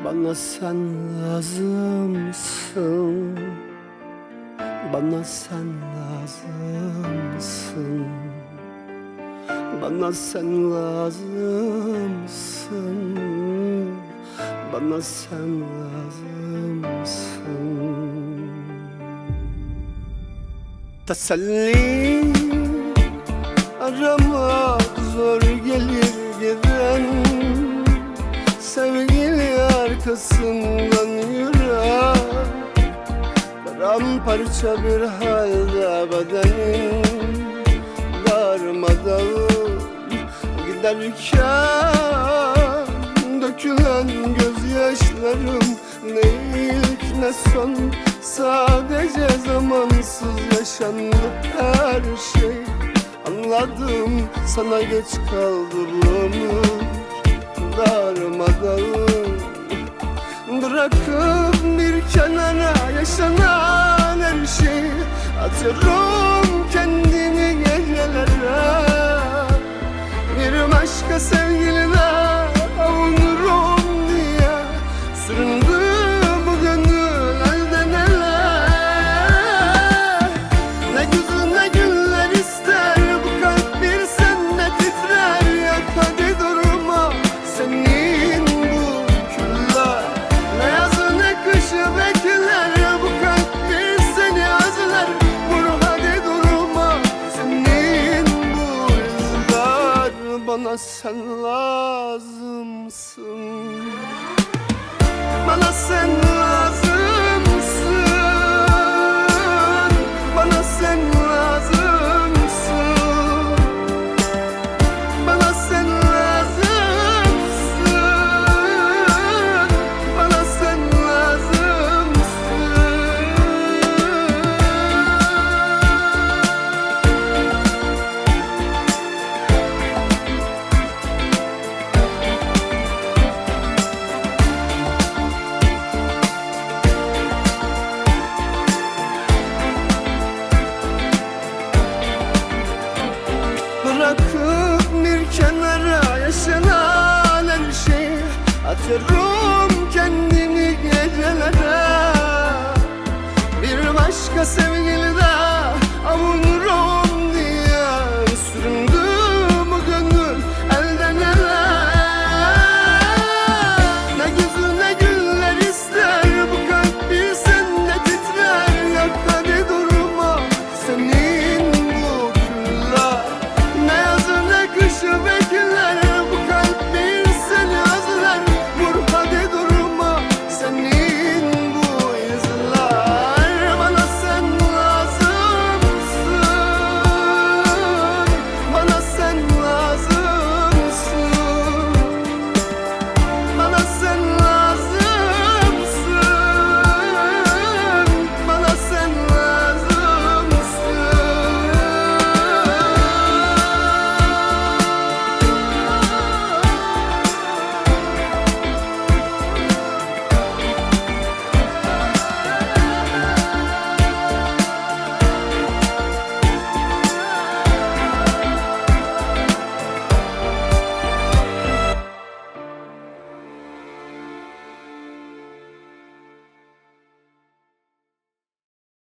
Bana sen lazımsın, bana sen lazımsın, bana sen lazımsın, bana sen lazımsın. Teselli aramak zor gelir giden, sevgili arkasından yürek, paramparça bir halde bedenin, darmadağın giderken dökülen gözyaşlarım ne ilk ne son, sadece zamansız yaşandı her şey. Anladım, sana geç kaldı bu ömür, darmadağın. Bırakıp bir kenara yaşanan her şeyi, atıyorum kendimi gecelere. Bir başka sevgiline avunurum diye süründü bu gönül elden ele. Ne güzel ne güller ister bu kalp, bir sende titrer. Yak hadi durma senin bu küller, ne yazı ne kışı bekler. Bu kalp bir seni özler, vur hadi durma senin bu izler. Bana sen lazımsın, bana sen lazımsın, bana sen lazımsın, bana sen lazımsın, bana sen lazımsın. Bırakıp bir kenara yaşanan her şeyi, atıyorum kendimi gecelere. Bir başka sevgiliden